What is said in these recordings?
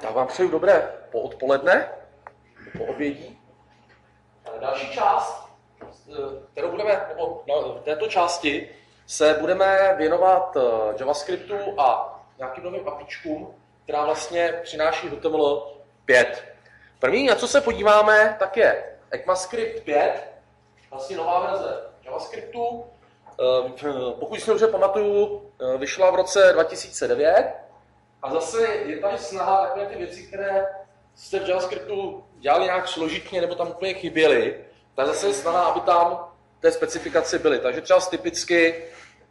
Já vám přeju dobré poodpoledne, po obědí. Další část, kterou budeme, nebo v této části se budeme věnovat JavaScriptu a nějakým novým apičkům, která vlastně přináší HTML 5. První, na co se podíváme, tak je ECMAScript 5, vlastně nová verze JavaScriptu. Pokud si dobře pamatuju, vyšla v roce 2009. A zase je tady snaha takové ty věci, které jste v JavaScriptu dělali nějak složitně nebo tam úplně chyběly, tak zase je snaha, aby tam té specifikace byly. Takže třeba typicky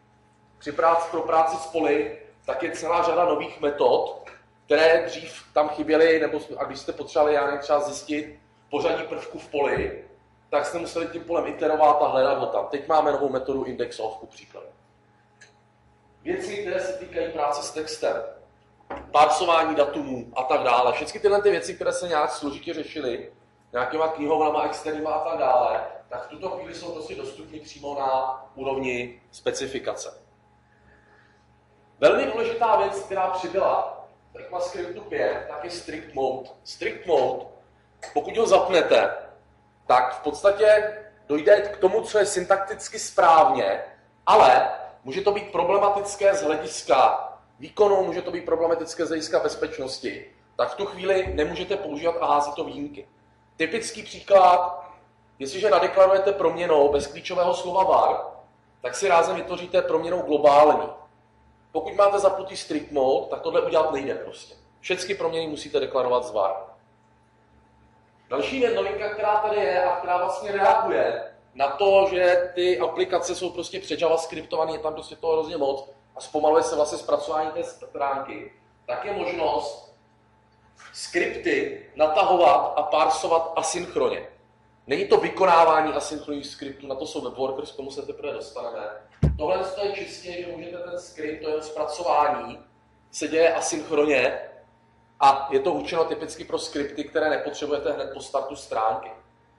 pro práci s poli, tak je celá řada nových metod, které dřív tam chyběly, nebo a když jste potřebovali třeba zjistit pořadí prvků v poli, tak jste museli tím polem iterovat a hledat ho tam. Teď máme novou metodu indexOf, ku příkladu. Věci, které se týkají práce s textem, parsování datumů a tak dále. Všechny tyhle ty věci, které se nějak složitě řešily, nějakýma knihovnama, externíma a tak dále, tak v tuto chvíli jsou prostě dostupné přímo na úrovni specifikace. Velmi důležitá věc, která přibyla v ECMAScriptu 5, tak je strict mode. Strict mode, pokud ho zapnete, tak v podstatě dojde k tomu, co je syntakticky správně, ale může to být problematické z hlediska výkonu, může to být problematické z hlediska bezpečnosti, tak v tu chvíli nemůžete používat a hází to výjimky. Typický příklad, jestliže nadeklarujete proměnou bez klíčového slova var, tak si rázem vytvoříte proměnou globální. Pokud máte zapnutý strict mode, tak tohle udělat nejde prostě. Všechny proměny musíte deklarovat z var. Další novinka, která tady je a která vlastně reaguje na to, že ty aplikace jsou prostě předjavascriptované, je tam prostě toho hrozně moc a zpomaluje se vlastně zpracování té stránky, tak je možnost skripty natahovat a parsovat asynchronně. Není to vykonávání asynchronních skriptů, na to jsou webworkers, k tomu se teprve dostaneme. Tohle je čistě, že můžete ten skript, to jeho zpracování, se děje asynchronně a je to určeno typicky pro skripty, které nepotřebujete hned po startu stránky.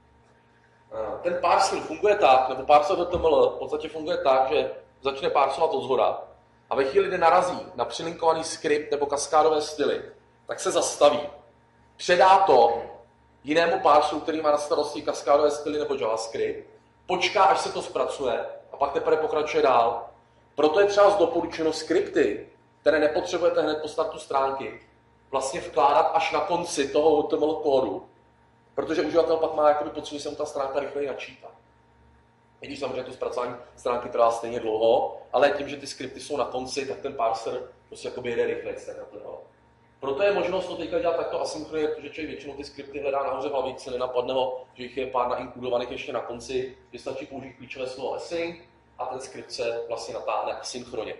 Ten parser funguje tak, nebo parser HTML v podstatě funguje tak, že začne parsovat odzhora a ve chvíli, kdy narazí na přilinkovaný skript nebo kaskádové styly, tak se zastaví. Předá to jinému parseru, který má na starosti kaskádové styly nebo JavaScript, počká, až se to zpracuje a pak teprve pokračuje dál. Proto je třeba doporučeno skripty, které nepotřebujete hned po startu stránky, vlastně vkládat až na konci toho HTML kódu, protože uživatel pak má pocit, že se mu ta stránka rychleji načítá. I když samozřejmě to zpracování stránky trvá stejně dlouho, ale tím, že ty skripty jsou na konci, tak ten parser prostě jede rychleji. Proto je možnost to teďka dělat takto asynchronně, protože člověk většinou ty skripty hledá nahoře v hlavici, nenapadne ho, že jich je pár nainkudovaných ještě na konci, že stačí použít klíčové slovo async a ten skript se vlastně natáhne asynchronně.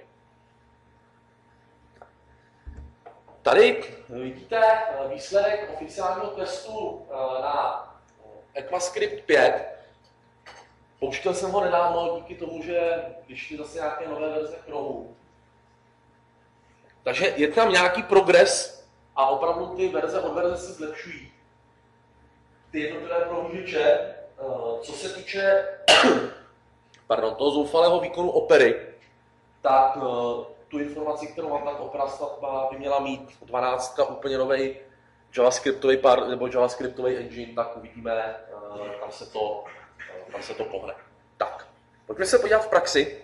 Tady vidíte výsledek oficiálního testu na ECMAScript 5. Pouštěl jsem ho nedávno díky tomu, že vyšly zase nějaké nové verze Chromu. Takže je tam nějaký progres a opravdu ty verze od verze se zlepšují. Ty jednotlivé prohlížeče, co se týče toho zoufalého výkonu Opery, tak tu informaci, kterou vám tak Opera by měla mít 12 úplně nový JavaScriptový engine, tak uvidíme, tam se to pohne. Tak, pojďme se podívat v praxi.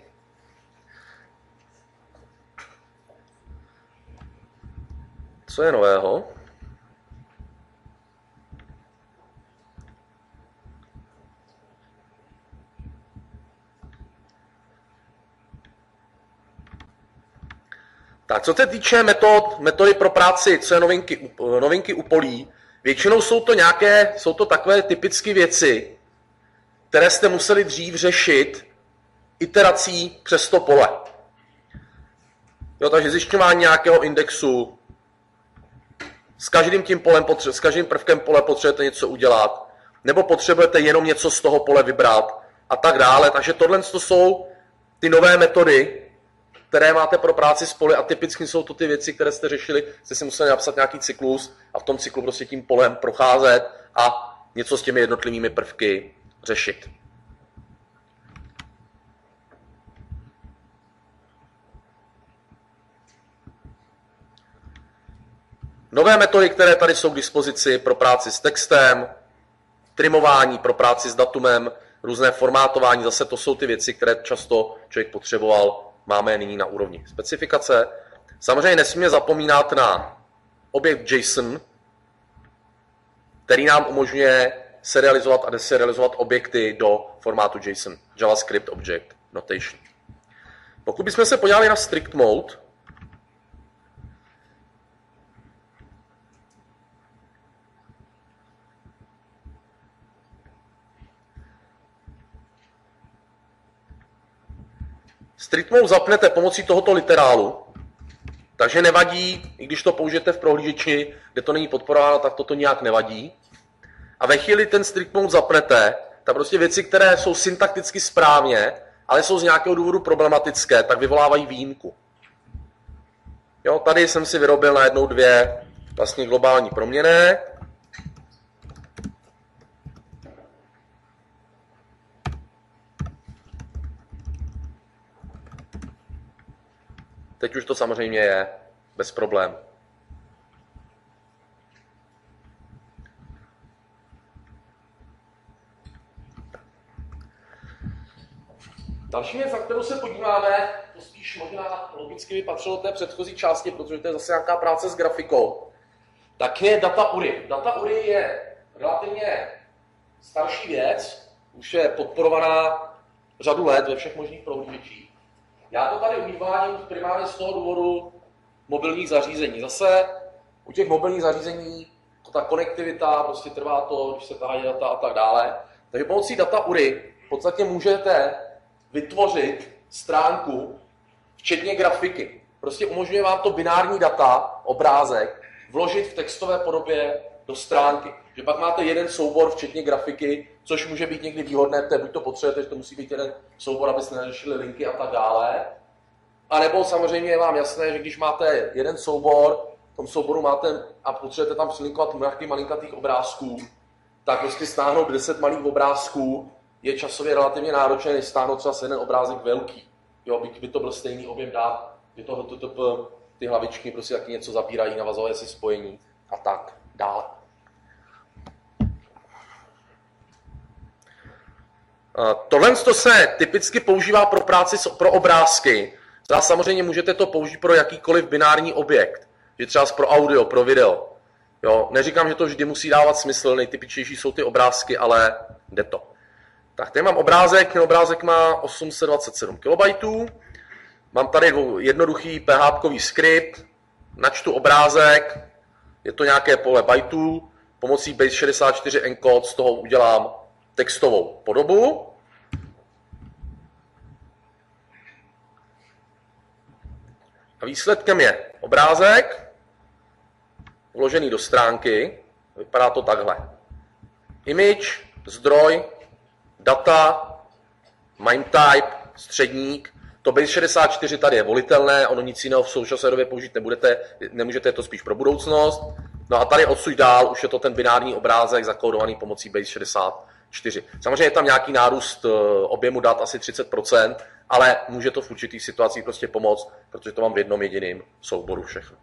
Co je nového? Tak, co se týče metody pro práci, co je novinky u polí, většinou jsou to takové typické věci, které jste museli dřív řešit iterací přes to pole. Jo, takže zjišťování nějakého indexu, s každým prvkem pole potřebujete něco udělat, nebo potřebujete jenom něco z toho pole vybrat a tak dále. Takže tohle jsou ty nové metody, které máte pro práci s poli a typicky jsou to ty věci, které jste řešili, jste si museli napsat nějaký cyklus a v tom cyklu prostě tím polem procházet a něco s těmi jednotlivými prvky řešit. Nové metody, které tady jsou k dispozici pro práci s textem, trimování pro práci s datumem, různé formátování, zase to jsou ty věci, které často člověk potřeboval, máme je nyní na úrovni specifikace. Samozřejmě nesmíme zapomínat na objekt JSON, který nám umožňuje serializovat a deserializovat objekty do formátu JSON, JavaScript Object Notation. Pokud bychom se podívali na strict mode, strict mode zapnete pomocí tohoto literálu, takže nevadí, i když to použijete v prohlížeči, kde to není podporováno, tak toto nějak nevadí. A ve chvíli ten strict mode zapnete, tak prostě věci, které jsou syntakticky správně, ale jsou z nějakého důvodu problematické, tak vyvolávají výjimku. Jo, tady jsem si vyrobil najednou dvě vlastně globální proměnné. Teď už to samozřejmě je bez problémů. Další věc, na kterou se podíváme, to spíš možná logicky by patřilo do té předchozí části, protože to je zase nějaká práce s grafikou, tak je data URI. Data URI je relativně starší věc, už je podporovaná řadu let ve všech možných prohlížečích. Já to tady uvádím primárně z toho důvodu mobilních zařízení. Zase u těch mobilních zařízení ta konektivita, prostě trvá to, když se tahají data a tak dále. Takže pomocí data URI v podstatě můžete vytvořit stránku, včetně grafiky. Prostě umožňuje vám to binární data, obrázek, vložit v textové podobě do stránky. Že pak máte jeden soubor, včetně grafiky, což může být někdy výhodné, protože buď to potřebujete, že to musí být jeden soubor, abyste neřešili linky a tak dále. A nebo samozřejmě je vám jasné, že když máte jeden soubor, v tom souboru máte a potřebujete tam přilinkovat nějaký malinkatých obrázků, tak prostě stáhnout 10 malých obrázků je časově relativně náročné, než stáhnout třeba jeden obrázek velký. Jo, by to byl stejný objem dat, ty hlavičky prostě taky něco zabírají, navazové si spojení a tak dále. Tohle se typicky používá pro práci pro obrázky. Samozřejmě můžete to použít pro jakýkoliv binární objekt, že třeba pro audio, pro video. Jo, neříkám, že to vždy musí dávat smysl, nejtypičnější jsou ty obrázky, ale jde to. Tak tady mám obrázek, ten obrázek má 827 KB. Mám tady jednoduchý PHP skript, načtu obrázek, je to nějaké pole bajtů, pomocí Base64 encode z toho udělám textovou podobu. A výsledkem je obrázek, vložený do stránky, vypadá to takhle. Image, zdroj, data, MIME type, středník. To Base64 tady je volitelné, ono nic jiného v současné době použít nemůžete, je to spíš pro budoucnost. No a tady odsud dál už je to ten binární obrázek zakódovaný pomocí Base64. Samozřejmě je tam nějaký nárůst objemu dat, asi 30%, ale může to v určitých situacích prostě pomoct, protože to mám v jednom jediném souboru všechno.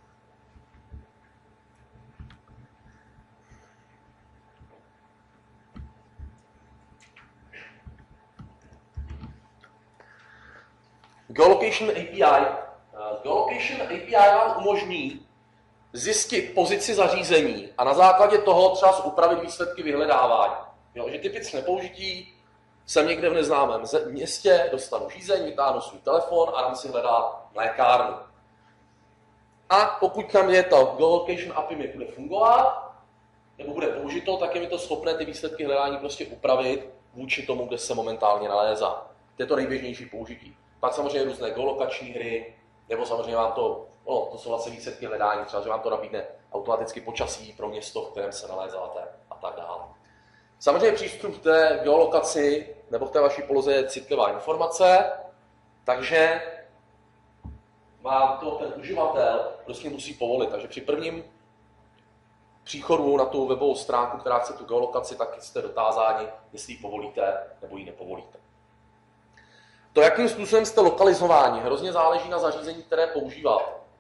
Geolocation API. Geolocation API vám umožní zjistit pozici zařízení a na základě toho třeba upravit výsledky vyhledávání. Jo, že typické použití jsem někde v neznámém městě, dostanu žízeň, vytáhnu svůj telefon a dám si hledat lékárnu. A pokud tam je to Geolocation API mi bude fungovat, nebo bude použito, tak je mi to schopné ty výsledky hledání prostě upravit vůči tomu, kde se momentálně nalézá. To je to nejběžnější použití. Pak samozřejmě různé geolokační hry, nebo samozřejmě vám to jsou vlastně výsledky hledání, třeba že vám to nabídne automaticky počasí pro město, v kterém se nalézáte a tak dále. Samozřejmě přístup k té geolokaci nebo k té vaší poloze je citlivá informace, takže vám to ten uživatel prostě musí povolit. Takže při prvním příchodu na tu webovou stránku, která chce tu geolokaci, tak jste dotázáni, jestli ji povolíte nebo ji nepovolíte. To, jakým způsobem jste lokalizováni, hrozně záleží na zařízení, které používáte.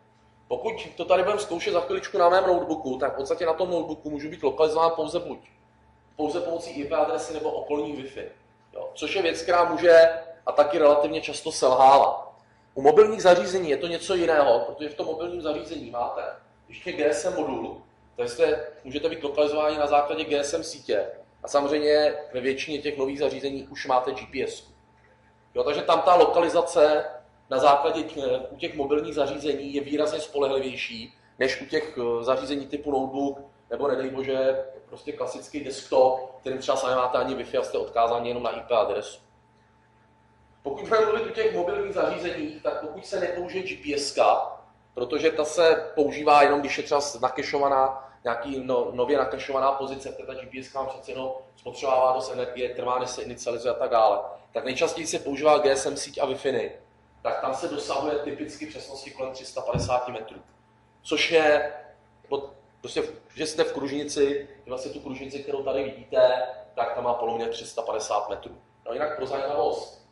Pokud to tady budeme zkoušet za chviličku na mém notebooku, tak v podstatě na tom notebooku můžu být lokalizován pouze pomocí IP adresy nebo okolních Wi-Fi. Jo, což je věc, která může a taky relativně často selhává. U mobilních zařízení je to něco jiného, protože v tom mobilním zařízení máte ještě GSM modul, takže můžete být lokalizováni na základě GSM sítě. A samozřejmě ve většině těch nových zařízení už máte GPS. Jo, takže tam ta lokalizace na základě u těch mobilních zařízení je výrazně spolehlivější, než u těch zařízení typu notebook, nebo nedej bože, prostě klasický desktop, kterým třeba sami máte ani Wi-Fi a jste odkázáni jenom na IP adresu. Pokud budeme mluvit o těch mobilních zařízeních, tak pokud se nepoužije GPS, protože ta se používá jenom, když je třeba nakešovaná, nějaký nově nakešovaná pozice, kde ta GPS vám přece jenom spotřebává dost energie, trvá, než se inicializuje a tak dále, tak nejčastěji se používá GSM síť a Wi-Fi, tak tam se dosahuje typicky přesnosti kolem 350 metrů. Což je, prostě, že jste v kružnici, vlastně tu kružnici, kterou tady vidíte, tak tam má poloměr 350 metrů. No jinak pro zajímavost.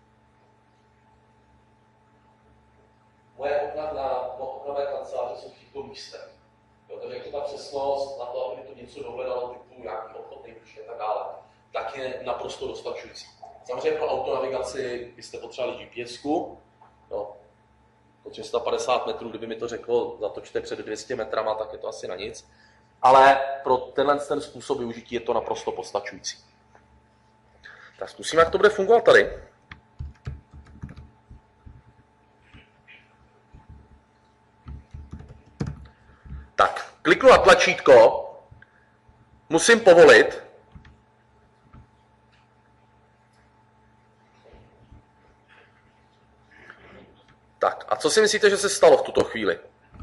Moje okna na mé kanceláře jsou v těchto místech. Takže jak to ta přesnost na to, aby to něco dohledalo, typu nějaký obchod nejbližší a tak dále, tak je naprosto dostačující. Samozřejmě pro autonavigaci byste potřebovali GPS-ku, no, po 350 metrů, kdyby mi to řeklo, zatočte před 200 metrama, tak je to asi na nic. Ale pro ten způsob využití je to naprosto postačující. Tak zkusíme, jak to bude fungovat tady. Tak, kliknu na tlačítko, musím povolit. Tak, a co si myslíte, že se stalo v tuto chvíli?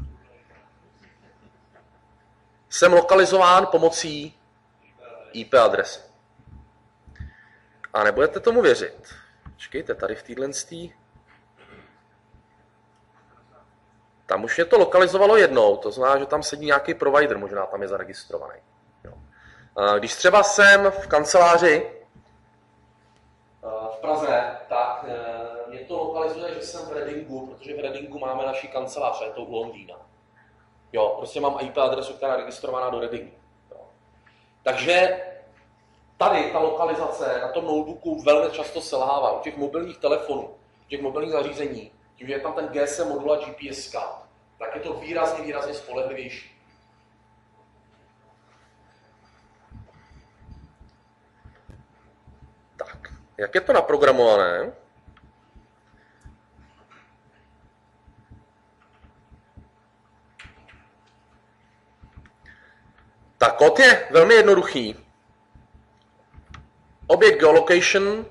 Jsem lokalizován pomocí IP adresy. A nebudete tomu věřit. Počkejte, tady v téhle tam už mě to lokalizovalo jednou, to znamená, že tam sedí nějaký provider, možná tam je zaregistrovaný. Jo. Když třeba jsem v kanceláři v Praze, tak mě to lokalizuje, že jsem v Readingu, protože v Readingu máme naši kancelář, a je to u Londýna. Jo, prostě mám IP adresu, která je registrovaná do Readingu. Jo. Takže tady ta lokalizace na tom notebooku velmi často selhává. U těch mobilních telefonů, u těch mobilních zařízení, tím, že je tam ten GSM modul a GPS, tak je to výrazně spolehlivější. Tak, jak je to naprogramované? Tak kód je velmi jednoduchý. Objekt geolocation,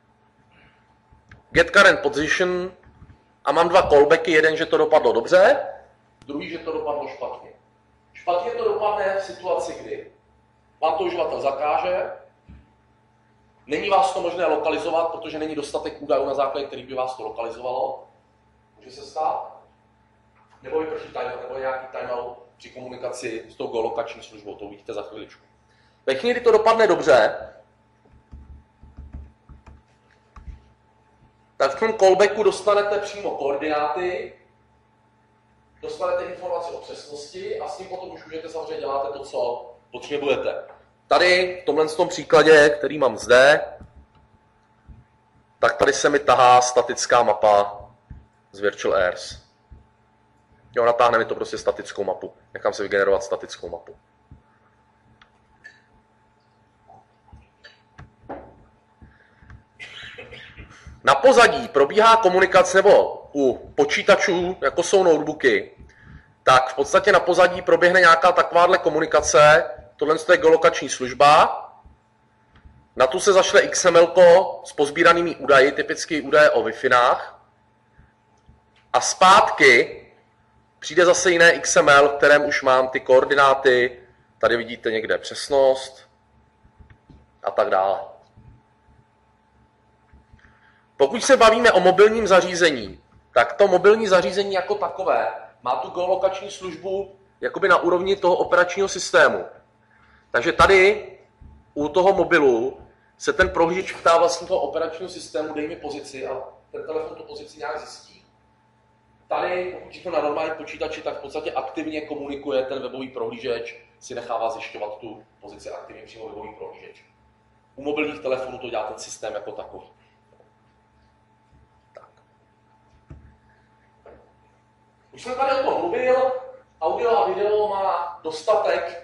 get current position a mám dva callbacky, jeden, že to dopadlo dobře, druhý, že to dopadlo špatně. Špatně to dopadne v situaci, kdy vám to uživatel zakáže, není vás to možné lokalizovat, protože není dostatek údajů, na základě kterých by vás to lokalizovalo. Může se stát. Nebo vyprší timeout, nebo nějaký timeout při komunikaci s tou geolokační službou, to uvidíte za chviličku. Ve chvíli, kdy to dopadne dobře, tak v tom callbacku dostanete přímo koordináty, dostanete informace o přesnosti a s tím potom už můžete samozřejmě dělat to, co potřebujete. Tady v tomhle příkladě, který mám zde, tak tady se mi tahá statická mapa z Virtual Airs. Jo, natáhne mi to prostě statickou mapu. Nechám si vygenerovat statickou mapu. Na pozadí probíhá komunikace, nebo u počítačů, jako jsou notebooky, tak v podstatě na pozadí proběhne nějaká takováhle komunikace, tohle je geolokační služba, na tu se zašle XML s pozbíranými údaji, typicky údaje o Wi-Fi, a zpátky přijde zase jiné XML, v kterém už mám ty koordináty, tady vidíte někde přesnost a tak dále. Pokud se bavíme o mobilním zařízení, tak to mobilní zařízení jako takové má tu geolokační službu jakoby na úrovni toho operačního systému. Takže tady u toho mobilu se ten prohlížeč ptá vlastně toho operačního systému, dej mi pozici a ten telefon tu pozici nějak zjistí. tady, pokud to na normální počítači, tak v podstatě aktivně komunikuje ten webový prohlížeč, si nechává zjišťovat tu pozici aktivně přímo webový prohlížeč. U mobilních telefonů to dělá ten systém jako takový. Tak. Už jsem tady o tom mluvil, audio a video má dostatek,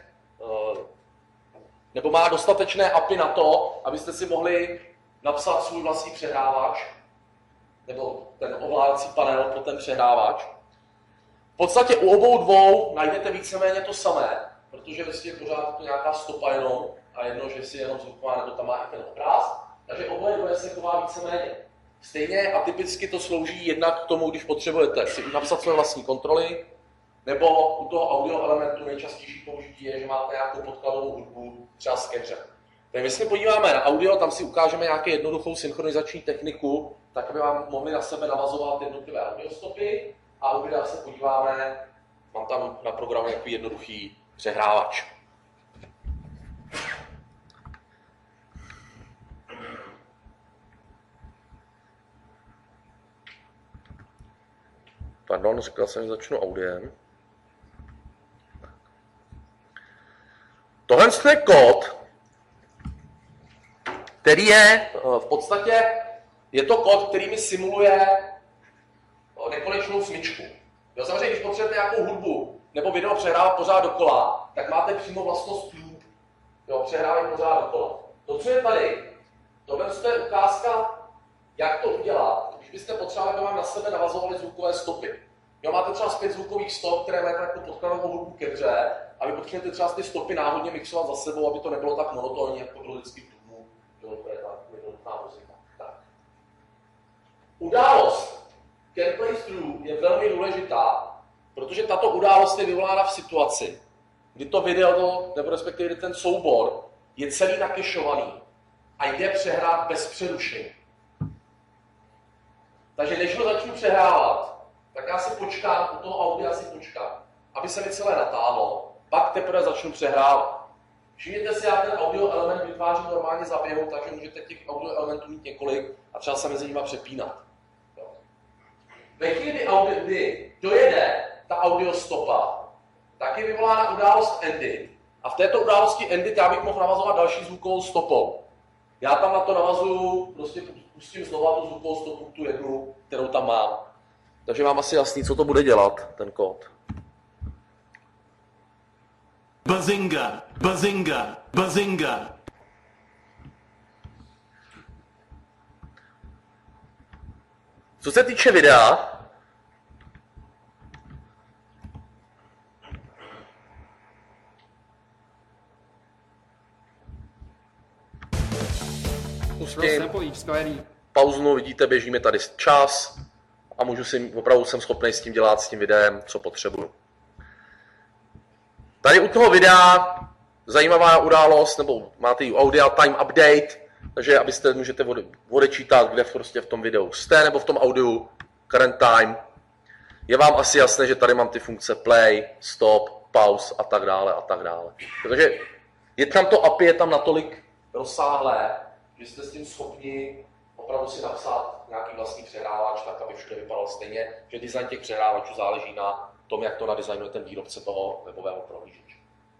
nebo má dostatečné API na to, abyste si mohli napsat svůj vlastní přehrávač, nebo ten ovládací panel pro ten přehrávač. V podstatě u obou dvou najdete víceméně to samé, protože vlastně je pořád to nějaká stopa jenom a jedno, že si jenom zvuková, nebo tam má i ten obráz. Takže oboje dvoje se chová víceméně stejně a typicky to slouží jednak k tomu, když potřebujete si napsat své vlastní kontroly, nebo u toho audio elementu nejčastější použití je, že máte nějakou podkladovou hudbu, třeba z Kemře. Tak když se podíváme na audio, tam si ukážeme nějakou jednoduchou synchronizační techniku, tak aby vám mohli na sebe navazovat jednotlivé audiostopy. A u videa se podíváme, mám tam na programu nějaký jednoduchý přehrávač. Pardon, říkal jsem, že začnu audiem. Tohle je kód, který je v podstatě, je to kód, který mi simuluje nekonečnou smyčku. Jo, samozřejmě, když potřebujete nějakou hudbu nebo video přehrávat pořád dokola, tak máte přímo vlastnost loop. Jo, přehrávají pořád dokola. To, co je tady, tohle je ukázka, jak to udělat, když byste potřebovali, aby vám na sebe navazovali zvukové stopy. Jo, máte třeba 5 zvukových stop, které máte jako podkladovou hudbu ke hře, a vy potřebujete třeba ty stopy náhodně mixovat za sebou, aby to nebylo tak monotónní, jako pro vždycky v dubnu. Jo, to je ta jednoduchá muzika. Tak. Událost can play through je velmi důležitá, protože tato událost je vyvolána v situaci, kdy to video, nebo respektive ten soubor, je celý nakešovaný a jde přehrát bez přerušení. Takže než ho začnu přehrávat, tak já si počkám, u toho audia si počkám, aby se mi celé natáhlo, pak teprve začnu přehrávat. Všimněte si, jak ten audio element vytváří normálně za běhu, takže můžete těch audio elementů mít několik a třeba se mezi nimi přepínat. Ve chvíli, kdy dojede ta audio stopa, tak je vyvolána událost ending. A v této události ending já bych mohl navazovat další zvukovou stopou. Já tam na to navazuju, prostě pustím znova tu zvukovou stopu, tu jednu, kterou tam mám. Takže mám asi jasný, co to bude dělat, ten kód. Bazinga, bazinga, bazinga. Co se týče videa, pustím, pauznu, vidíte, běžíme tady čas a můžu si, opravdu jsem schopný s tím dělat, s tím videem, co potřebuju. Tady u toho videa zajímavá událost, nebo máte i audio time update, takže abyste můžete odečítat, kde prostě v tom videu jste, nebo v tom audiu current time. Je vám asi jasné, že tady mám ty funkce play, stop, pause a tak dále a tak dále. Takže je tam to API, je tam natolik rozsáhlé, že jste s tím schopni opravdu si napsat nějaký vlastní přehrávač, tak aby všude vypadal stejně, že design těch přehrávačů záleží na tom, jak to nadizajnuje ten výrobce toho webového prohlížeče.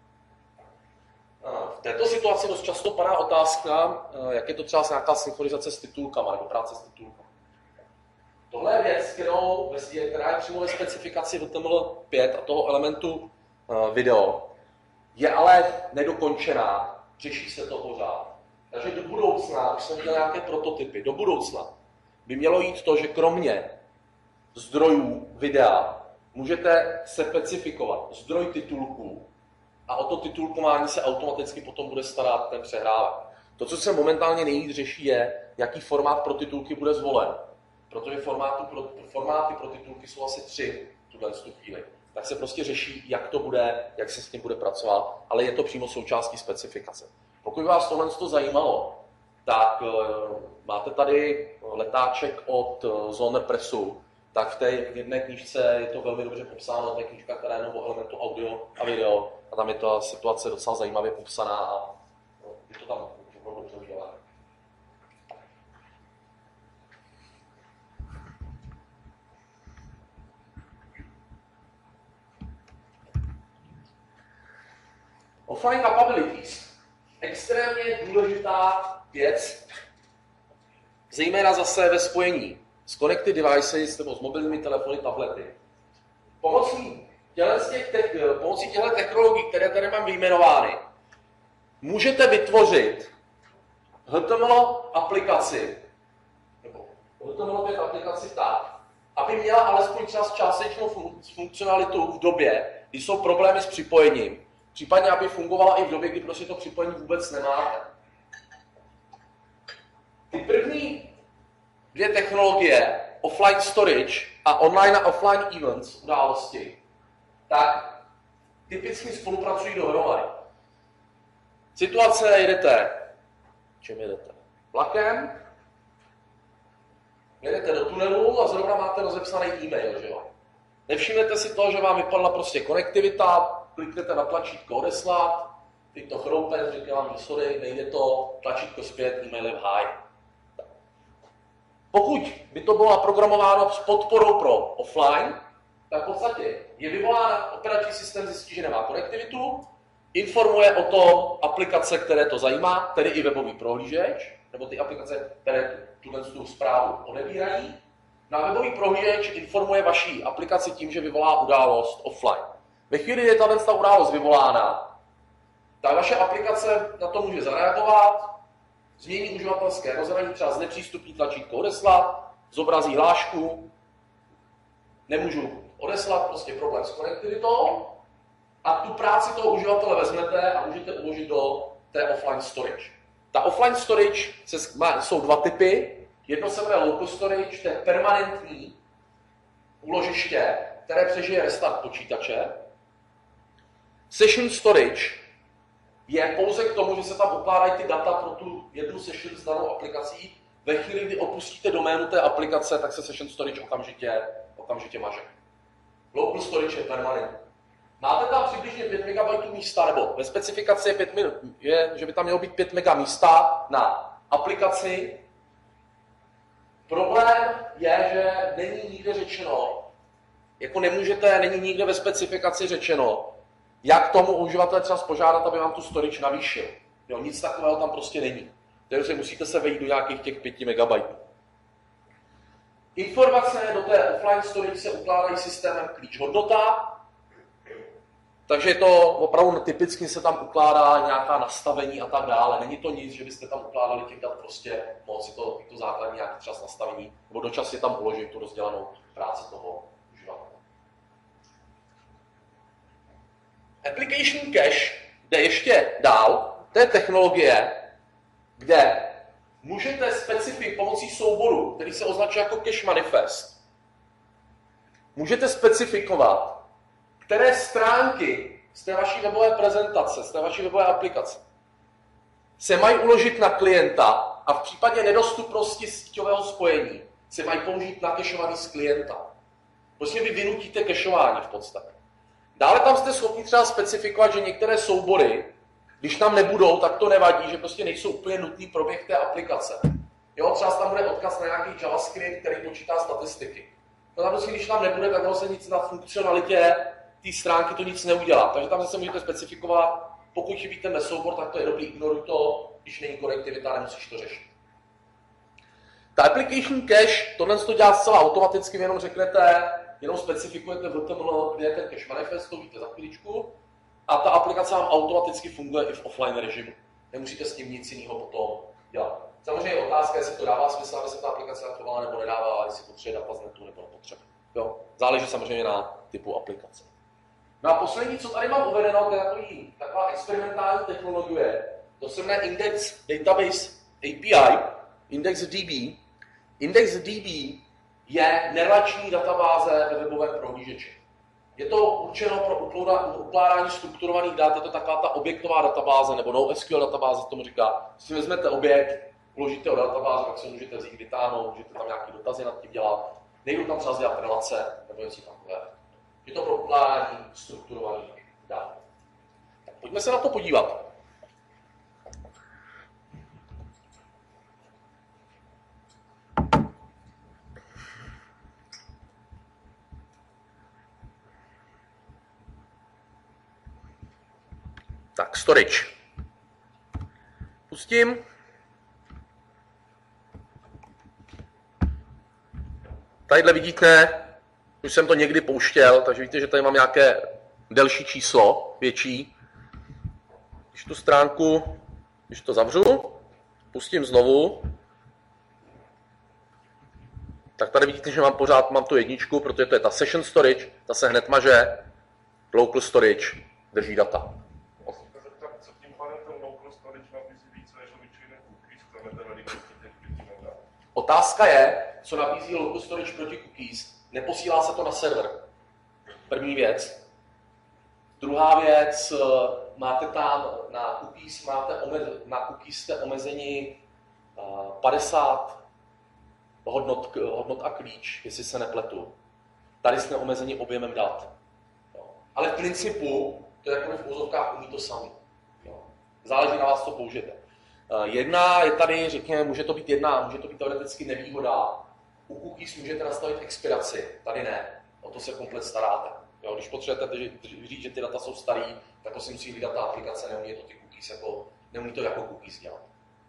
V této situaci dost často padá otázka, jak je to třeba nějaká synchronizace s titulkama nebo práce s titulkama. Tohle je věc, která je přímo ve specifikaci HTML5 a toho elementu video, je ale nedokončená, řeší se to pořád. Takže do budoucna, už jsem viděl nějaké prototypy, do budoucna by mělo jít to, že kromě zdrojů videa můžete specifikovat zdroj titulků a o to titulkování se automaticky potom bude starat ten přehrávač. To, co se momentálně nejvíc řeší, je, jaký formát pro titulky bude zvolen. Protože formáty pro titulky jsou asi 3 v tuhle chvíli. Tak se prostě řeší, jak to bude, jak se s tím bude pracovat, ale je to přímo součástí specifikace. Pokud vás tohle zajímalo, tak máte tady letáček od Zone Pressu, tak v té jedné knížce je to velmi dobře popsáno, to je knížka, která je o elementu audio a video, a tam je ta situace docela zajímavě popsaná a je to tam opravdu dobře udělané. Offline capabilities. Extrémně důležitá věc, zejména zase ve spojení s connected devices nebo s mobilními telefony, tablety. Pomocí těchto technologií, které tady mám vyjmenovány, můžete vytvořit HTML aplikaci, nebo HTML aplikaci tak, aby měla alespoň částečnou funkcionalitu v době, kdy jsou problémy s připojením, případně aby fungovala i v době, kdy prostě to připojení vůbec nemáte. Ty první dvě technologie, offline storage a online a offline events, události, tak typicky spolupracují dohromady. Situace jedete, čím jedete? Vlakem, jedete do tunelu a zrovna máte rozepsaný e-mail, že jo? Nevšimnete si to, že vám vypadla prostě konektivita, kliknete na tlačítko odeslat, teď to chroupe, řekne vám, že sorry, nejde to, tlačítko zpět, e-mail je v háji. Pokud by to bylo naprogramováno s podporou pro offline, tak v podstatě je vyvolán operační systém, zjistí, že nemá konektivitu, informuje o tom aplikace, které to zajímá, tedy i webový prohlížeč, nebo ty aplikace, které tu zprávu odebírají. Na webový prohlížeč informuje vaší aplikaci tím, že vyvolá událost offline. Ve chvíli, kdy je ta událost vyvolána, tak vaše aplikace na to může zareagovat, změní uživatelské rozhraní, třeba znepřístupní tlačítko odeslat, zobrazí hlášku, nemůžu odeslat, prostě problém s konektivitou, a tu práci toho uživatele vezmete a můžete uložit do té offline storage. Ta offline storage jsou dva typy. Jedno se jmenuje local storage, to je permanentní úložiště, které přežije restart počítače. Session storage je pouze k tomu, že se tam ukládají ty data pro tu jednu session s danou aplikací. Ve chvíli, kdy opustíte doménu té aplikace, tak se session storage okamžitě maže. Local storage je permanentní. Máte tam přibližně 5 MB místa, nebo ve specifikaci je, že by tam mělo být 5 MB místa na aplikaci. Problém je, že není nikde řečeno, jako není nikde ve specifikaci řečeno, jak tomu uživatel třeba požádat, aby vám tu storage navýšil. Jo, nic takového tam prostě není. Takže musíte se vejít do nějakých těch 5 MB. Informace do té offline storage se ukládají systémem klíč hodnota, takže to opravdu typicky se tam ukládá nějaká nastavení a tak dále. Není to nic, že byste tam ukládali těch dat prostě moc, je to základní nějaký čas nastavení, nebo dočasně tam uložit tu rozdělanou práci toho uživatele. Application cache jde ještě dál, to je technologie, kde můžete pomocí souboru, který se označuje jako cache manifest, můžete specifikovat, které stránky z té vaší webové prezentace, z té vaší webové aplikace se mají uložit na klienta a v případě nedostupnosti síťového spojení se mají použít nakešovaný z klienta. Prostě vy vynutíte kešování v podstatě. Dále tam jste schopni třeba specifikovat, že některé soubory, když tam nebudou, tak to nevadí, že prostě nejsou úplně nutný pro běh té aplikace. Jo, třeba tam bude odkaz na nějaký JavaScript, který počítá statistiky. To tam prostě, když tam nebude, tak se nic na funkcionalitě té stránky to nic neudělá. Takže tam zase můžete specifikovat, pokud chybíte ten soubor, tak to je dobrý, ignoruj to, když není konektivita, nemusíš to řešit. Ta application cache, tohle to dělá zcela automaticky, vy jenom řeknete, jenom specifikujete v HTML, kde je ten cache manifest, to víte za chvíličku, a ta aplikace vám automaticky funguje i v offline režimu. Nemusíte s tím nic jiného potom dělat. Samozřejmě je otázka, jestli to dává smysl, aby se ta aplikace aktivovala nebo nedává, jestli potřebuje data z netu nebo nepotřebuje. Jo? Záleží samozřejmě na typu aplikace. No a poslední, co tady mám uvedeno, to je taková experimentální technologie. To se jmenuje Index Database API, IndexDB. IndexDB je nerelační databáze ve webovém prohlížeči. Je to určeno pro ukládání strukturovaných dat, je to taková ta objektová databáze, nebo NoSQL databáze, tomu říká. Si vezmete objekt, uložíte ho do databáze, tak si můžete vzít, vytáhnout, můžete tam nějaké dotazy nad tím dělat. Nejdu tam třeba dělat relace, nebo něco takové. Je to pro ukládání strukturovaných dat. Tak pojďme se na to podívat. Tak, storage. Pustím. Tadyhle vidíte, už jsem to někdy pouštěl, takže vidíte, že tady mám nějaké delší číslo, větší. Když tu stránku, když to zavřu, pustím znovu, tak tady vidíte, že mám tu jedničku, protože to je ta session storage, ta se hned maže, local storage drží data. Co tím pádem ten local storage nabízí více než obyčejné cookies, které ten velikosti těch 5 MB? Otázka je, co nabízí local storage proti cookies. Neposílá se to na server. První věc. Druhá věc, máte tam na cookies jste omezeni 50 hodnot a klíč, jestli se nepletu. Tady jsme omezeni objemem dat. Ale v principu, to je jako v úzovkách, umí to sami. Záleží na vás, co použijete. Jedna je tady, řekněme, může to být teoreticky nevýhoda. U cookies můžete nastavit expiraci, tady ne. O to se komplet staráte. Jo, když potřebujete říct, že ty data jsou starý, tak to si musí vydat ta aplikace, neumí to ty cookies neumí to jako cookies dělat.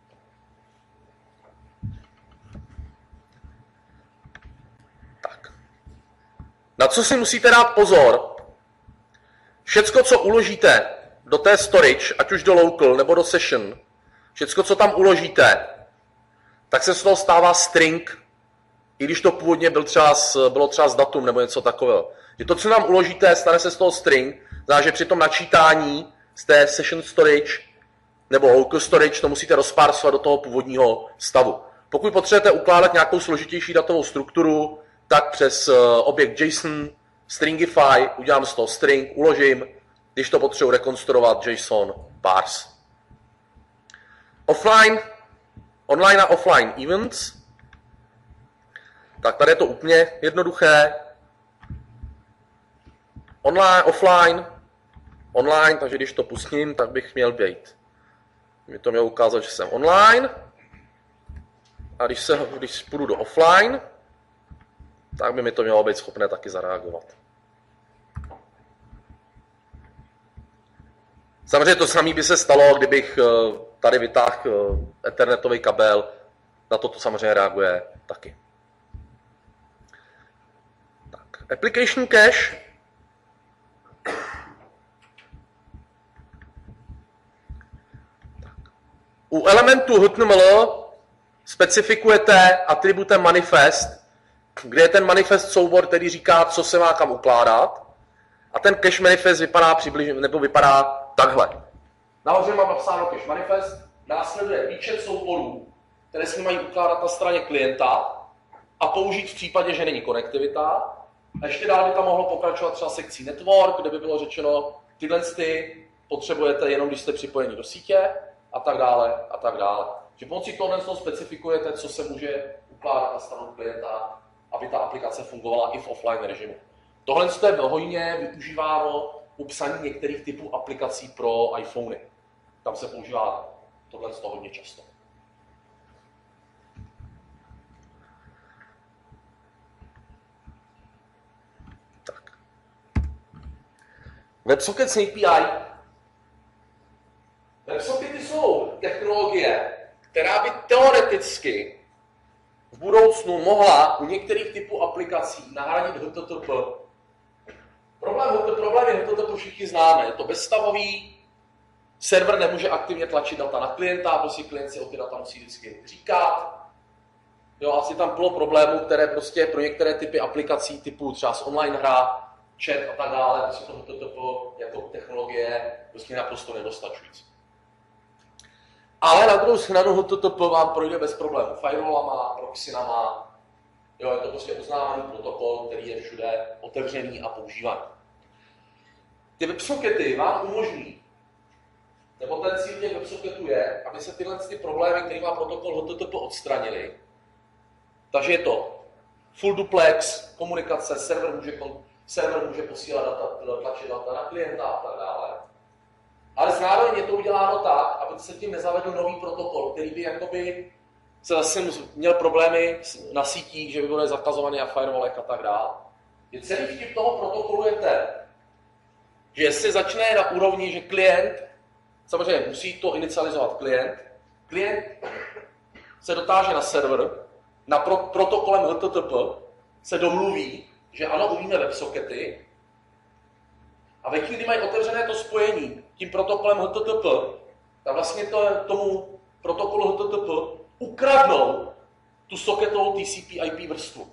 Tak. Na co si musíte dát pozor? Všecko, co uložíte do té storage, ať už do local nebo do session, všecko, co tam uložíte, tak se z toho stává string, i když to původně bylo třeba s datum nebo něco takového. Že to, co nám uložíte, stane se z toho string, znamená, že při tom načítání z té session storage nebo local storage to musíte rozparsovat do toho původního stavu. Pokud potřebujete ukládat nějakou složitější datovou strukturu, tak přes objekt JSON, stringify, udělám z toho string, uložím, když to potřebuji rekonstruovat JSON parse. Online a offline events. Tak tady je to úplně jednoduché. Online, takže když to pustím, tak bych měl být. Mi to mělo ukázat, že jsem online. A když půjdu do offline, tak by mi to mělo být schopné taky zareagovat. Samozřejmě to samé by se stalo, kdybych tady vytáhl ethernetový kabel. Na to samozřejmě reaguje taky. Tak, application cache. U elementu HTML specifikujete atributem manifest, kde je ten manifest soubor, který říká, co se má kam ukládat. A ten cache manifest vypadá takhle. Nahoře mám napsáno cache manifest, následuje výčet souborů, které se mají ukládat na straně klienta a použít v případě, že není konektivita. A ještě dál by tam mohlo pokračovat třeba sekcí network, kde by bylo řečeno, tyhle potřebujete jenom, když jste připojeni do sítě, a tak dále, a tak dále. Že pomocí toho specifikujete, co se může ukládat na stranu klienta, aby ta aplikace fungovala i v offline režimu. Tohle je hojně využíváno u psaní některých typů aplikací pro iPhony. Tam se používá tohle hodně často. Tak. WebSockets API. WebSockety jsou technologie, která by teoreticky v budoucnu mohla u některých typů aplikací nahradit HTTP. Problém je HTTP všichni známe. Je to bezstavový, server nemůže aktivně tlačit data na klienta, prostě klient si o ty data musí vždycky říkat. Jo, asi tam bylo problémů, které prostě pro některé typy aplikací typu třeba z online hra, chat a tak dále, prostě to HTTP jako technologie prostě naprosto nedostačující. Ale na druhou stranu HTTP vám projde bez problémů firewallama, proxynama. Jo, je to prostě uznávaný protokol, který je všude otevřený a používaný. Ty WebSockety vám umožní, nebo ten cíl těch WebSocketů je, aby se tyhle problémy, které má protokol HTTP, odstranily. Takže je to full duplex, komunikace, server může posílat data, tlačit data na klienta a tak dále. Ale zároveň je to uděláno tak, aby se tím nezavedl nový protokol, který by jakoby se zase měl problémy na sítích, že by byl zakazovaný a firewallech a tak dále. Je celý vtip toho protokolu je ten, že jestli začne na úrovni, že klient samozřejmě musí to inicializovat klient. Klient se dotáže na server, na protokolem HTTP se domluví, že ano, umíme WebSockety, a ve chvíli, kdy mají otevřené to spojení tím protokolem HTTP, tak vlastně tomu protokolu HTTP ukradnou tu socketovou TCP IP vrstvu.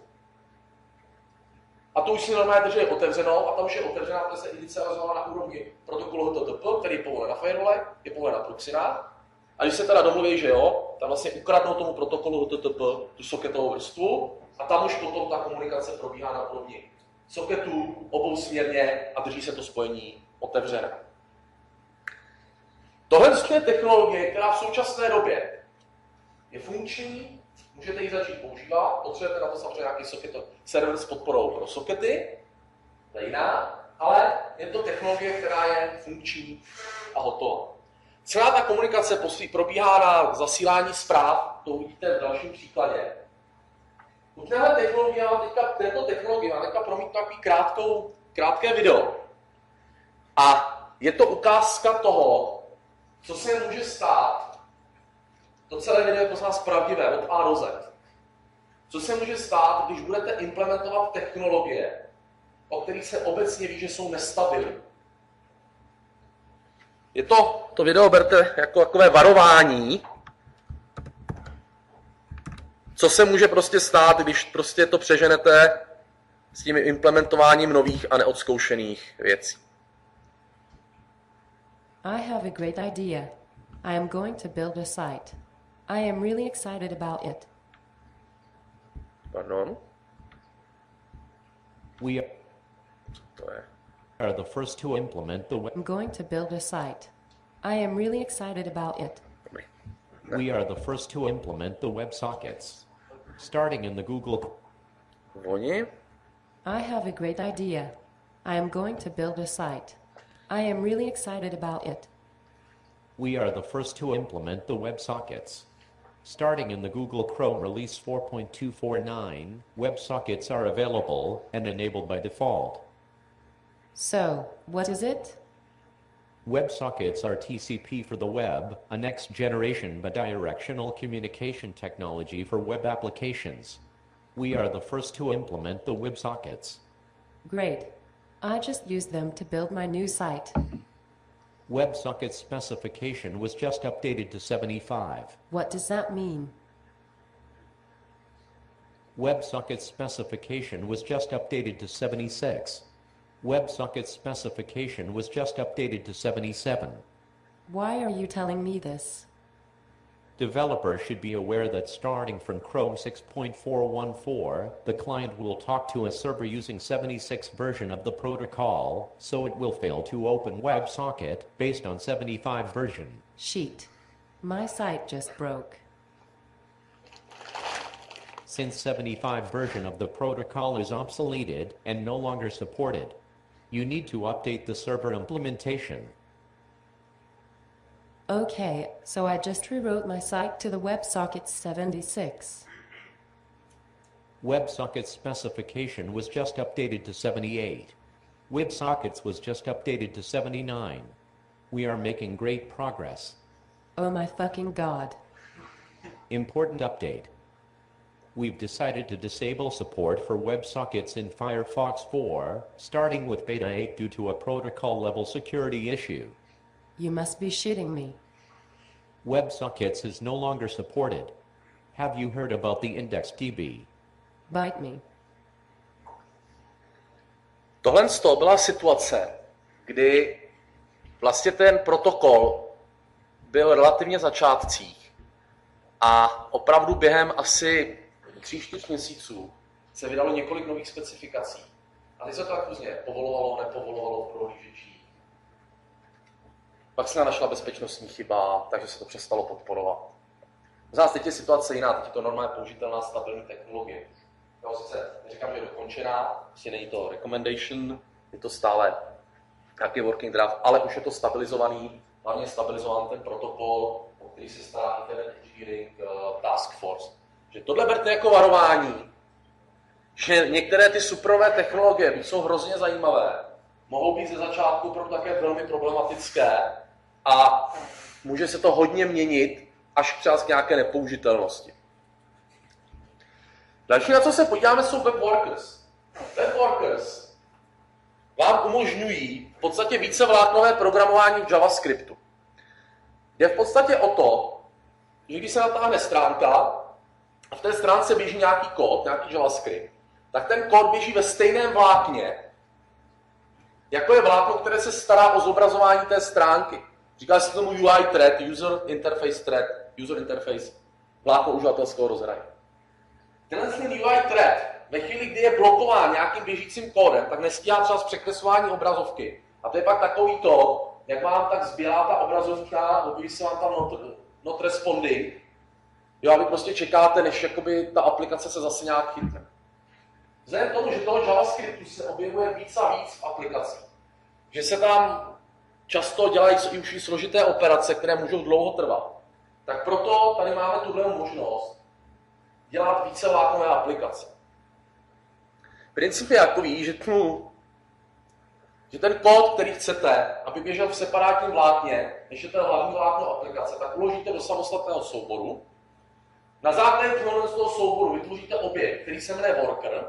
A to už si normálně drží otevřenou, a ta už je otevřená, protože se inicializovala na úrovni protokolu HTTP, který je povolen na firewallech, je povolen na proxinách. A když se teda domluví, že jo, tak vlastně ukradnou tomu protokolu HTTP tu socketovou vrstvu a tam už potom ta komunikace probíhá na úrovni socketů obousměrně a drží se to spojení otevřené. Tohle je technologie, která v současné době je funkční, můžete ji začít používat, potřebujete na to samozřejmě nějaký server s podporou pro sockety, to je jiná, ale je to technologie, která je funkční a hotová. Celá ta komunikace probíhá na zasílání zpráv, to uvidíte v dalším příkladě. U této technologie mám teďka promítnu takový krátké video. A je to ukázka toho, co se může stát. To celé video je prosím vás pravdivé, od A do Z. Co se může stát, když budete implementovat technologie, o kterých se obecně ví, že jsou nestabilní. To video berte jako takové varování, co se může prostě stát, když prostě to přeženete s tím implementováním nových a neodzkoušených věcí. I have a great idea. I am going to build a site. I am really excited about it. Pardon? We To je. are the first to implement the I'm going to build a site. I am really excited about it. Dobrý. we are the first to implement the WebSockets. Starting in the Google Oni. I have a great idea. I am going to build a site. I am really excited about it. We are the first to implement the WebSockets. Starting in the Google Chrome release 4.249, WebSockets are available and enabled by default. So, what is it? WebSockets are TCP for the web, a next-generation bidirectional communication technology for web applications. We are the first to implement the WebSockets. Great. I just used them to build my new site. WebSocket specification was just updated to 75. What does that mean? WebSocket specification was just updated to 76. WebSocket specification was just updated to 77. Why are you telling me this? Developers should be aware that starting from Chrome 6.414, the client will talk to a server using 76 version of the protocol, so it will fail to open WebSocket based on 75 version. Sheet. My site just broke. Since 75 version of the protocol is obsoleted and no longer supported, you need to update the server implementation. Okay, so I just rewrote my site to the WebSocket 76. WebSocket specification was just updated to 78. WebSockets was just updated to 79. We are making great progress. Oh my fucking god. Important update. We've decided to disable support for WebSockets in Firefox 4, starting with Beta 8 due to a protocol-level security issue. You must be shitting me. WebSockets is no longer supported. Have you heard about the IndexedDB? Bite me. Tohle byla situace, kdy vlastně ten protokol byl relativně v začátcích a opravdu během asi 3-4 měsíců se vydalo několik nových specifikací. A teď se to tak různě povolovalo, nepovolovalo v prohlížečích. Pak se našla bezpečnostní chyba, takže se to přestalo podporovat. Zás teď je situace jiná, teď je to normálně použitelná stabilní technologie. Já sice neříkám, že je dokončená, prostě není to recommendation, je to stále nějaký working draft, ale už je to stabilizovaný, hlavně je stabilizovaný ten protokol, o který se stará Internet Engineering Task Force. Že tohle berte jako varování, že některé ty superové technologie, byť jsou hrozně zajímavé, mohou být ze začátku proto také velmi problematické a může se to hodně měnit až třeba k nějaké nepoužitelnosti. Další, na co se podíváme, jsou web workers. Web workers vám umožňují v podstatě vícevláknové programování v JavaScriptu. Jde v podstatě o to, že když se natáhne stránka a v té stránce běží nějaký kód, nějaký JavaScript, tak ten kód běží ve stejném vlákně, jako je vlákno, které se stará o zobrazování té stránky. Říká se tomu UI thread, user interface, vlákno uživatelského rozhraní. Tenhle UI thread, ve chvíli, kdy je blokován nějakým běžícím kódem, tak nestíhá třeba překreslování obrazovky. A to je pak takový to, jak vám tak zbělá ta obrazovka, objeví se vám tam not responding, jo, a vy prostě čekáte, než jakoby ta aplikace se zase nějak chytne. Vzhledem k tomu, že toho JavaScriptu se objevuje víc a víc v aplikacích, že se tam často dělají i už složité operace, které můžou dlouho trvat, tak proto tady máme tuhle možnost dělat vícevláknové aplikace. Princip je takový, že ten kód, který chcete, aby běžel v separátním vlákně, než je ten hlavní vlákno aplikace, tak uložíte do samostatného souboru. Na základě toho souboru vytvoříte objekt, který se jmenuje worker,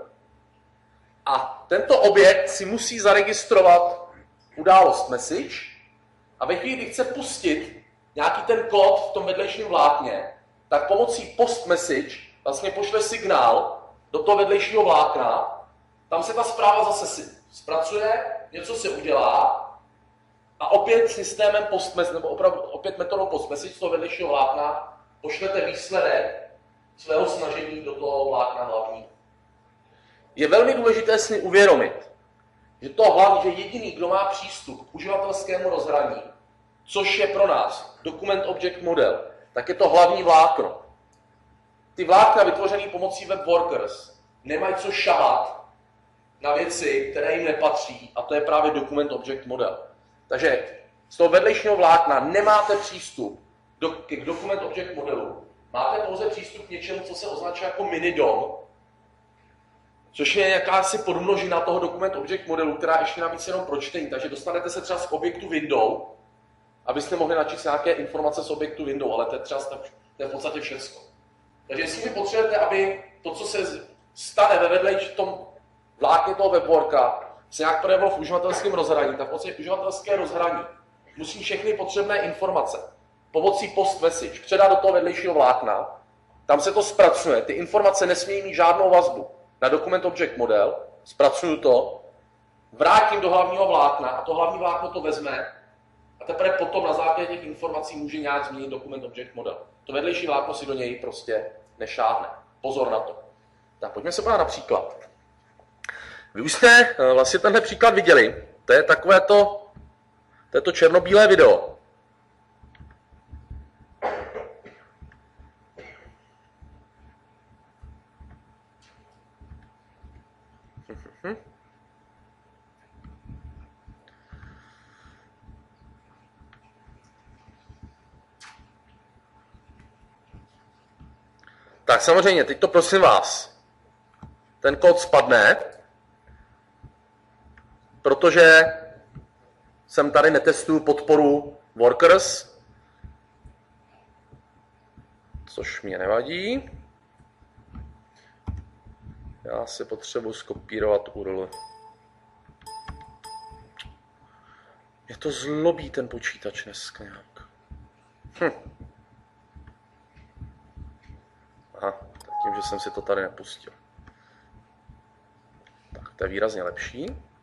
a tento objekt si musí zaregistrovat událost message a ve chvíli, kdy chce pustit nějaký ten kód v tom vedlejším vlákně, tak pomocí post message vlastně pošle signál do toho vedlejšího vlákna, tam se ta zpráva zase zpracuje, něco se udělá a opět systémem post message, nebo opravdu opět metodou post message z toho vedlejšího vlákna pošlete výsledek svého snažení do toho vlákna hlavního. Je velmi důležité si uvědomit, že jediný, kdo má přístup k uživatelskému rozhraní, což je pro nás Document Object Model, tak je to hlavní vlákno. Ty vlákna vytvořené pomocí web workers nemají co šahat na věci, které jim nepatří, a to je právě Document Object Model. Takže z toho vedlejšího vlákna nemáte přístup k Document Object Modelu, máte pouze přístup k něčemu, co se označuje jako minidom, což je jakási podmnožina toho Document Object Modelu, která ještě navíc jenom pročtení, takže dostanete se třeba z objektu window, abyste mohli načíst nějaké informace z objektu window, ale to je v podstatě všechno. Takže jestli mi potřebujete, aby to, co se stane ve vedlejším tom vlákně toho webworka, se nějak projevilo v uživatelském rozhraní, tak v podstatě uživatelské rozhraní musí všechny potřebné informace pomocí post message předat do toho vedlejšího vlákna, tam se to zpracuje, ty informace nesmí mít žádnou vazbu na Document Object Model, zpracuju to, vrátím do hlavního vlákna a to hlavní vlákno to vezme a teprve potom na základě těch informací může nějak změnit Document Object Model. To vedlejší vlákno si do něj prostě nešáhne. Pozor na to. Tak pojďme se podívat na příklad. Vy už jste vlastně tenhle příklad viděli. To je to černobílé video. Tak samozřejmě, teď to prosím vás, ten kód spadne, protože jsem tady netestuju podporu workers, což mě nevadí. Já si potřebuji skopírovat URL. Je to zlobí ten počítač dneska nějak. Aha, tak tím, že jsem si to tady nepustil. Tak, to je výrazně lepší.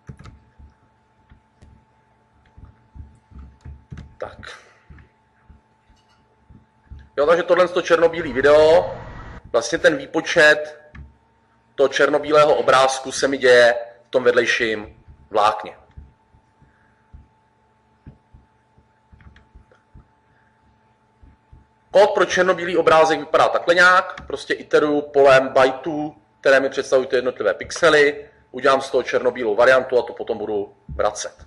Tak. Jo, takže tohle je to černobílý video. Vlastně ten výpočet toho černobílého obrázku se mi děje v tom vedlejším vlákně. Kód pro černobílý obrázek vypadá takhle nějak. Prostě iteruju polem byteů, které mi představují ty jednotlivé pixely. Udělám z toho černobílou variantu a to potom budu vracet.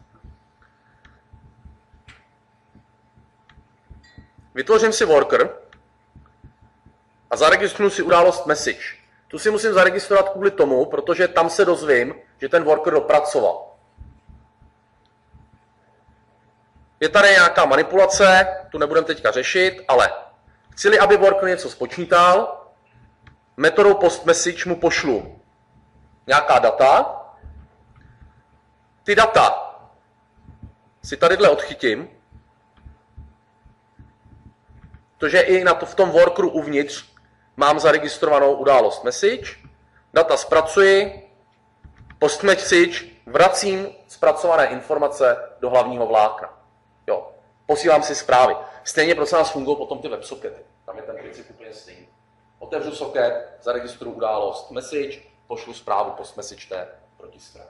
Vytvořím si worker a zaregistruji si událost message. Tu si musím zaregistrovat kvůli tomu, protože tam se dozvím, že ten worker dopracoval. je tady nějaká manipulace, tu nebudeme teďka řešit, ale chci-li, aby worker něco spočítal, metodou postMessage mu pošlu nějaká data. Ty data si tadyhle odchytím, protože i v tom workeru uvnitř mám zaregistrovanou událost message, data zpracuji, postMessage vracím zpracované informace do hlavního vlákna. Jo, posílám si zprávy. Stejně prosím nás fungují potom ty websockety. Tam je ten princip úplně stejný. Otevřu socket, zaregistruju událost message, pošlu zprávu postMessage té protistraně.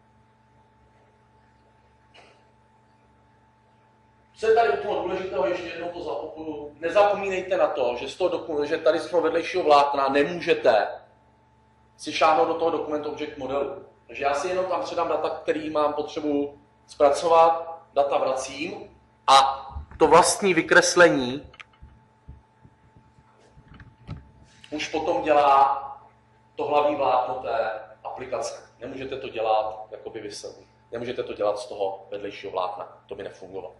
Co je tady u toho důležitého, ještě jednou to zaopakuju, nezapomínejte na to, že tady z toho vedlejšího vlákna nemůžete si šáhnout do toho dokumentu object modelu. Takže já si jenom tam předám data, který mám potřebu zpracovat, data vracím a to vlastní vykreslení už potom dělá to hlavní vlákno té aplikace. Nemůžete to dělat jakoby vysedlý. Nemůžete to dělat z toho vedlejšího vlákna. To by nefungovalo.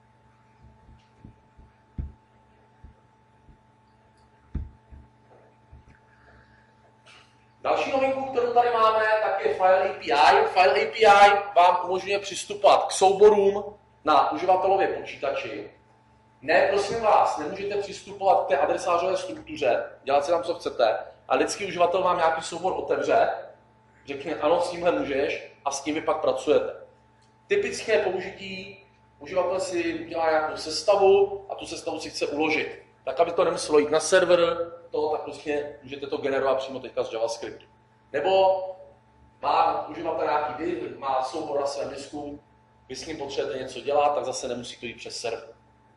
Další novinku, kterou tady máme, tak je File API. File API vám umožňuje přistupovat k souborům na uživatelově počítači. Ne, prosím vás, nemůžete přistupovat k té adresářové struktuře, dělat si tam, co chcete, a vždycky uživatel vám nějaký soubor otevře, řekne ano, s tímhle můžeš a s tím vy pak pracujete. Typické použití, uživatel si dělá nějakou sestavu a tu sestavu si chce uložit. Tak, aby to nemuselo jít na server, tak prostě můžete to generovat přímo teďka z JavaScriptu. Nebo má uživatel nějaký div, má soubor na svém disku, vy s ním potřebujete něco dělat, tak zase nemusí to jít přes server.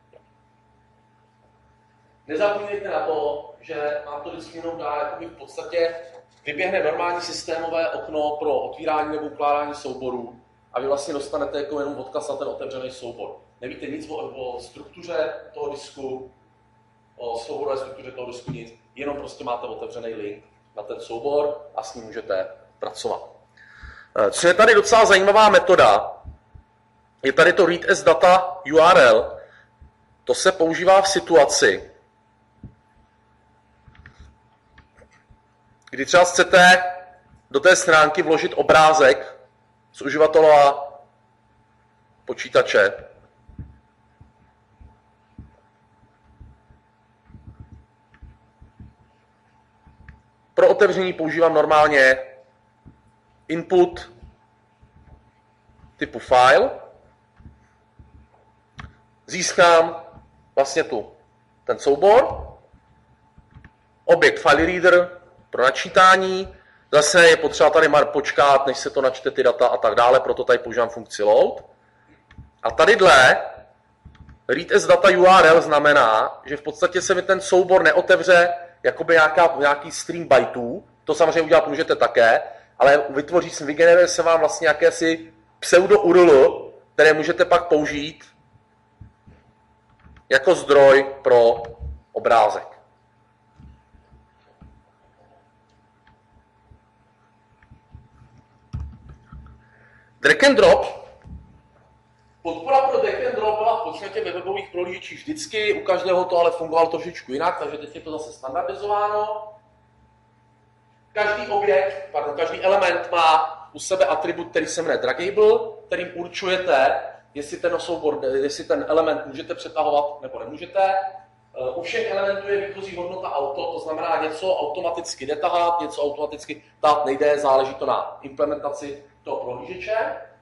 Nezapomínejte na to, že vám to vždycky jenom dá, jakoby v podstatě vyběhne normální systémové okno pro otvírání nebo ukládání souborů a vy vlastně dostanete jako jenom odkaz na ten otevřený soubor. Nevíte nic o struktuře toho disku, o souborové struktuře toho disku nic, jenom prostě máte otevřený link na ten soubor a s ním můžete pracovat. Co je tady docela zajímavá metoda, je tady to read as data URL. To se používá v situaci, kdy třeba chcete do té stránky vložit obrázek z uživatelova počítače. Pro otevření používám normálně input typu file. Získám vlastně ten soubor, objekt file reader pro načítání. Zase je potřeba tady počkat, než se to načte ty data a tak dále, proto tady používám funkci load. A tadyhle read as data URL znamená, že v podstatě se mi ten soubor neotevře jakoby nějaký stream byteů, to samozřejmě udělat můžete také, ale vygeneruje se vám vlastně jakési pseudo URL, které můžete pak použít jako zdroj pro obrázek. Drag and drop. Podpora pro drag and drop byla v podstatě ve webových prohlížečích vždycky, u každého to ale fungovalo trošičku jinak, takže teď je to zase standardizováno. Každý element má u sebe atribut, který se jmenuje draggable, kterým určujete, jestli ten element můžete přetahovat nebo nemůžete. U všech elementů je výchozí hodnota auto, to znamená něco automaticky jde tahat, něco automaticky tahat nejde, záleží to na implementaci toho prohlížeče.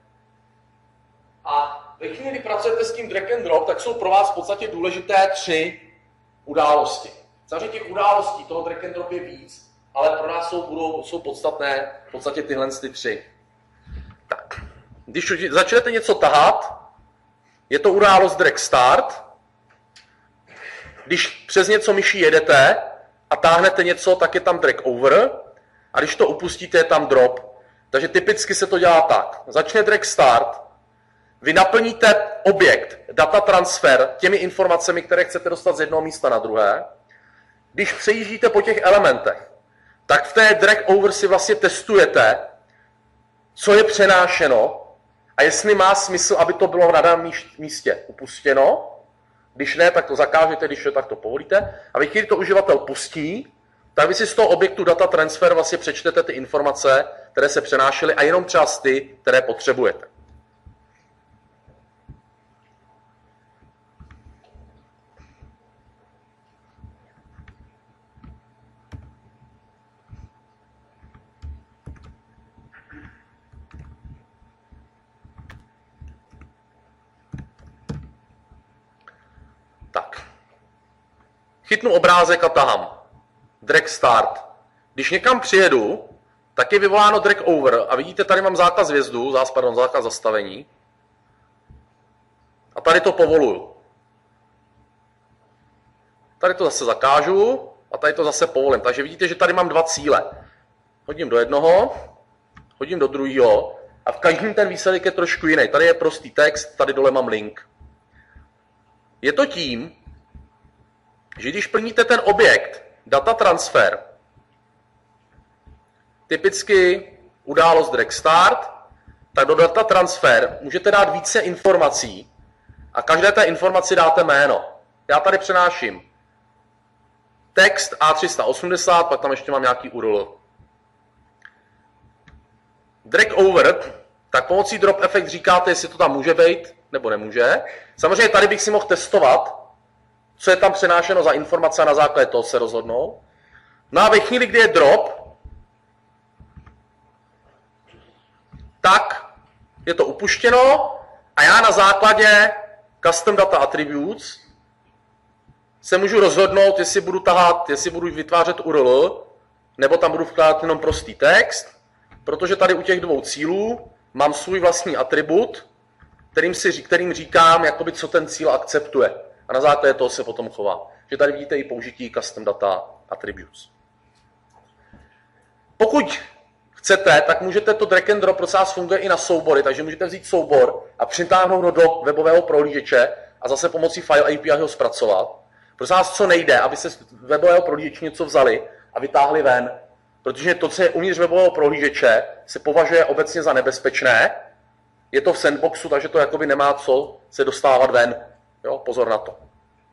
A ve chvíli, kdy pracujete s tím drag and drop, tak jsou pro vás v podstatě důležité 3 události. Samozřejmě těch událostí toho drag and drop je víc, ale pro nás jsou podstatné v podstatě tyhle 3. Tak. Když začnete něco tahat, je to událost drag start. Když přes něco myší jedete a táhnete něco, tak je tam drag over. A když to upustíte, je tam drop. Takže typicky se to dělá tak. Začne drag start, vy naplníte objekt data transfer těmi informacemi, které chcete dostat z jednoho místa na druhé. Když přejíždíte po těch elementech, tak v té drag over si vlastně testujete, co je přenášeno a jestli má smysl, aby to bylo na daném místě upustěno. Když ne, tak to zakážete, když ne, tak to povolíte. A vy, když to uživatel pustí, tak vy si z toho objektu data transfer vlastně přečtete ty informace, které se přenášely a jenom třeba ty, které potřebujete. Tak. Chytnu obrázek a tahám. Drag start. Když někam přijedu, tak je vyvoláno drag over a vidíte, tady mám zákaz vjezdu, zákaz zastavení. A tady to povoluju. Tady to zase zakážu a tady to zase povolím. Takže vidíte, že tady mám dva cíle. Hodím do jednoho, hodím do druhého a v každém ten výsledek je trošku jiný. Tady je prostý text, tady dole mám link. Je to tím, že když plníte ten objekt data transfer, typicky událost drag start, tak do data transfer můžete dát více informací a každé té informaci dáte jméno. Já tady přenáším text A380, pak tam ještě mám nějaký URL. Drag over, tak pomocí drop effect říkáte, jestli to tam může být nebo nemůže. Samozřejmě tady bych si mohl testovat, co je tam přenášeno za informace a na základě toho se rozhodnou. No a ve chvíli, kdy je drop, tak je to upuštěno a já na základě custom data attributes se můžu rozhodnout, jestli budu tahat, jestli budu vytvářet URL, nebo tam budu vkládat jenom prostý text, protože tady u těch dvou cílů mám svůj vlastní atribut, kterým říkám, jakoby, co ten cíl akceptuje. A na základě toho se potom chová. Že tady vidíte i použití custom data attributes. Pokud chcete, tak můžete to drag and drop, prosím vás, funguje i na soubory, takže můžete vzít soubor a přitáhnout ho do webového prohlížeče a zase pomocí file API ho zpracovat. Prosím vás, co nejde, aby se z webového prohlížeče něco vzali a vytáhli ven, protože to, co je uvnitř webového prohlížeče, se považuje obecně za nebezpečné. Je to v sandboxu, takže to jakoby nemá co se dostávat ven. Jo, pozor na to.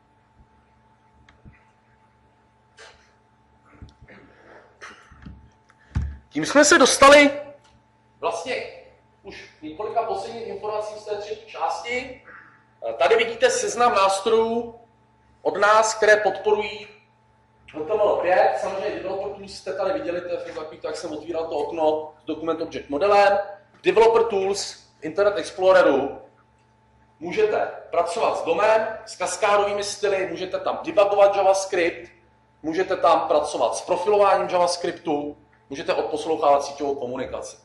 Tím jsme se dostali vlastně už několika posledních informací z té třetí části. Tady vidíte seznam nástrojů od nás, které podporují HTML5. Samozřejmě Developer Tools jste tady viděli, to je takový, jak jsem otvíral to okno s Document Object modelem. Developer Tools v Internet Exploreru můžete pracovat s DOMem, s kaskádovými styly, můžete tam debugovat JavaScript, můžete tam pracovat s profilováním JavaScriptu, můžete odposlouchávat síťovou komunikaci.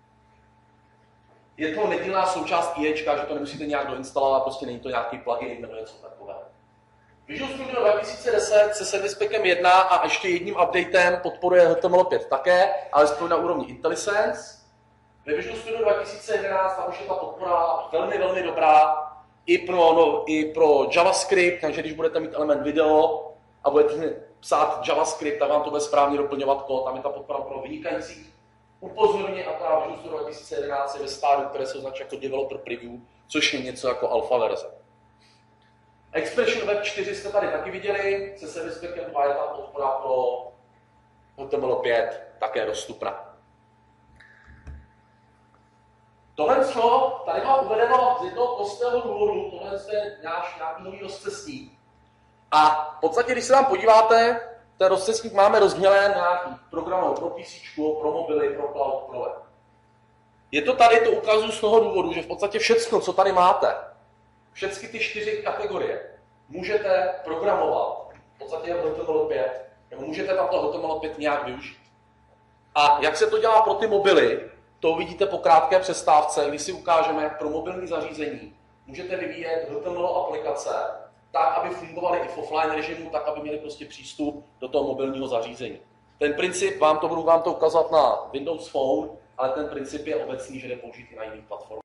Je to nedílná součást IEčka, že to nemusíte nějak doinstalovat, prostě není to nějaký plugin nebo něco takového. Visual Studio 2010 se Service Packem 1 a ještě jedním updatem podporuje HTML5 také, alespoň na úrovni IntelliSense. Ve Visual Studio 2011 tam už je ta podpora velmi, velmi dobrá i pro JavaScript, takže když budete mít element video a budete psát JavaScript, tak vám to bude správně doplňovat kód, tam je ta podpora pro vynikající. Upozorně, a ta Visual Studio 2011 je ve stádiu, které se označuje jako Developer Preview, což je něco jako alfa verze. Expression Web 4 jste tady taky viděli, se Service Packem 2 je ta podpora pro HTML5 také dostupná. Tohle tady mám uvedeno z jednoho prostého důvodu, tohle je nějaký nový rozcestník. A v podstatě, když se tam podíváte, ten rozcestník máme rozdělen na nějaký programů pro PC, pro mobily, pro cloud, pro web. Je to tady, to ukazuju z toho důvodu, že v podstatě všechno, co tady máte, všechny ty 4 kategorie, můžete programovat, v podstatě HTML5, nebo můžete tam to HTML5 nějak využít. A jak se to dělá pro ty mobily, to uvidíte po krátké přestávce, kdy si ukážeme, jak pro mobilní zařízení můžete vyvíjet HTML aplikace tak, aby fungovaly i v offline režimu, tak, aby měli prostě přístup do toho mobilního zařízení. Ten princip, budu vám to ukazovat na Windows Phone, ale ten princip je obecný, že jde použít i na jiných platformách.